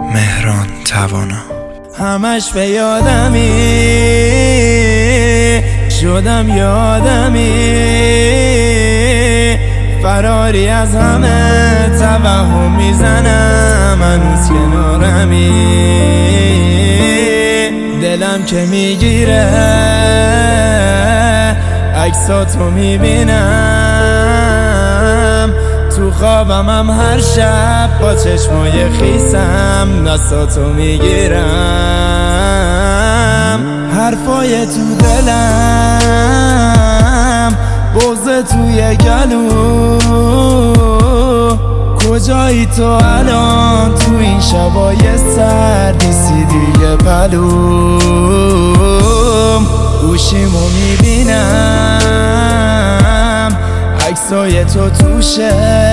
مهران توانا. همش به یادمی شدم یادمی، فراری از همه توهم میزنم هنوز کنارمی. دلم که میگیره عکساتو میبینم، تو خوابم هر شب با چشمای خیسم دستاتو میگیرم. حرفای تو دلم، بغض توی گلو، کجایی تو الان تو این شبای سرد؟ نیستی دیگه پلوم، گوشیمو میبینم عکسای تو توشه،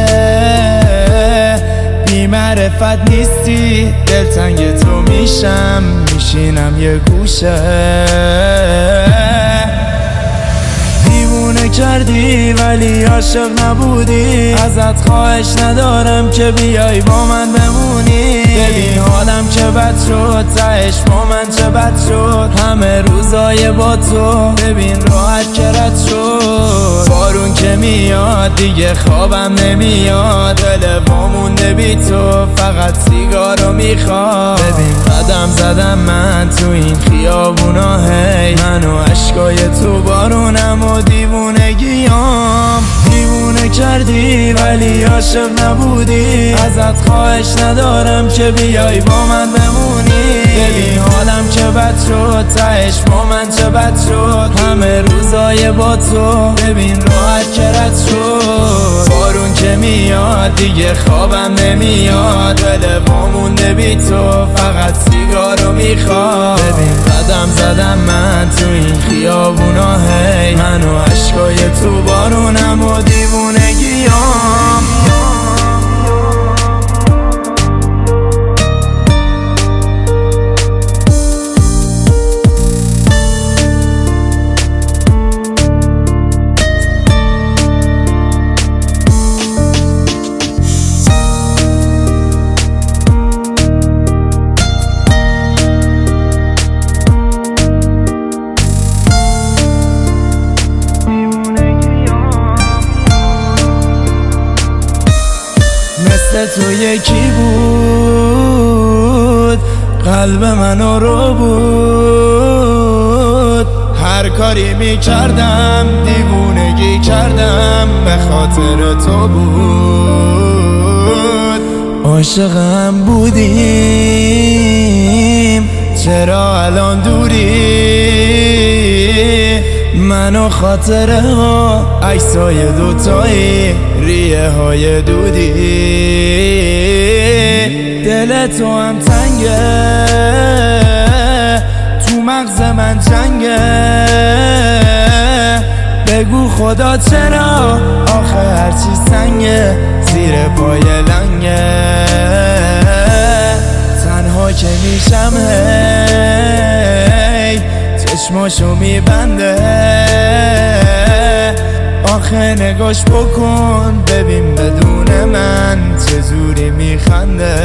بی معرفت نیستی دلتنگ تو میشم، میشینم یه گوشه. دیوونه کردی ولی عاشق نبودی، ازت خواهش ندارم که بیای با من بمونی. ببین حالم که بد شد، تهش با من چه بد شد، همه روزای با تو ببین راحت که رد شد. بارون که میاد دیگه خوابم نمیاد، دل وامونده بی تو فقط سیگارو میخواد. ببین قدم زدم من تو این خیابونا، هی من و عشقای تو بارونم و دیوونگیام. دیوونه کردی ولی عاشق نبودی، ازت خواهش ندارم که بیای با من بمونی. ببین حالم که بد شد، تهش با من چه بد شد، همه روزای با تو ببین راحت که رد شد. بارون که میاد دیگه خوابم نمیاد، دل وامونده بی تو فقط سیگارو میخواد. ببین قدم زدم من تو این خیابونا، هی من و عشقای تو بارونم و دیوونگیام. تو یکی بود قلب منو رو بود، هر کاری میکردم دیوونگی کردم به خاطر تو بود. عاشقم بودیم چرا الان دوری، منو خاطره ها عکسای دوتایی ریه های دودی. دل تو هم تنگه تو مغز من جنگه، بگو خدا چرا آخه هرچی سنگه زیر پای لنگه. تنها که میشم هی چشماشو میبنده، آخه نگاش بکن ببین بدون من چجوری میخنده.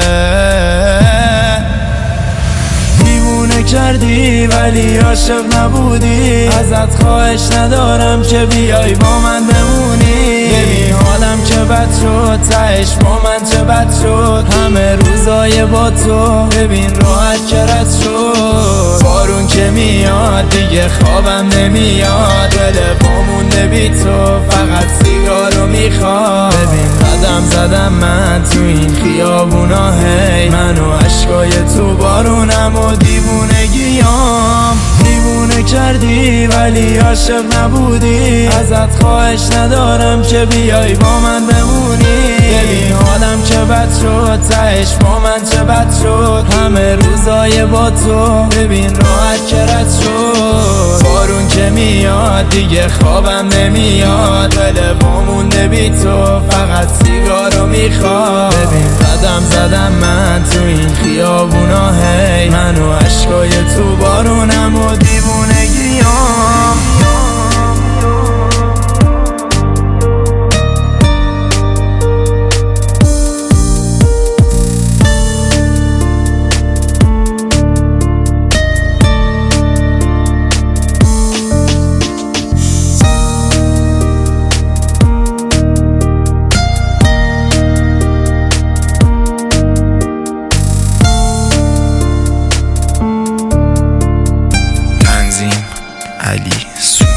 دیوونه کردی ولی عاشق نبودی، ازت خواهش ندارم که بیای با من بمونی. ببین حالم که بد شد، تهش با من چه بد شد، همه روزای با تو ببین راحت که رد شد. بارون که میاد دیگه خوابم نمیاد، دل وامونده بی تو فقط سیگارو میخواد. ببین قدم زدم من تو این خیابونا، هی من و عشقای تو بارونم و دیوونگیام. دیوونه کردی ولی عاشق نبودی، ازت خواهش ندارم که بیای با من بمونی. ببین حالم که بد شد، تهش با من چه بد شد، همه روزای با تو ببین راحت که رد شد. بارون که میاد دیگه خوابم نمیاد، دل وامونده بی تو فقط سیگارو میخواد. ببین قدم زدم من تو این خیابونا، هی من و عشقای تو بارونم و دیوونگیام. سو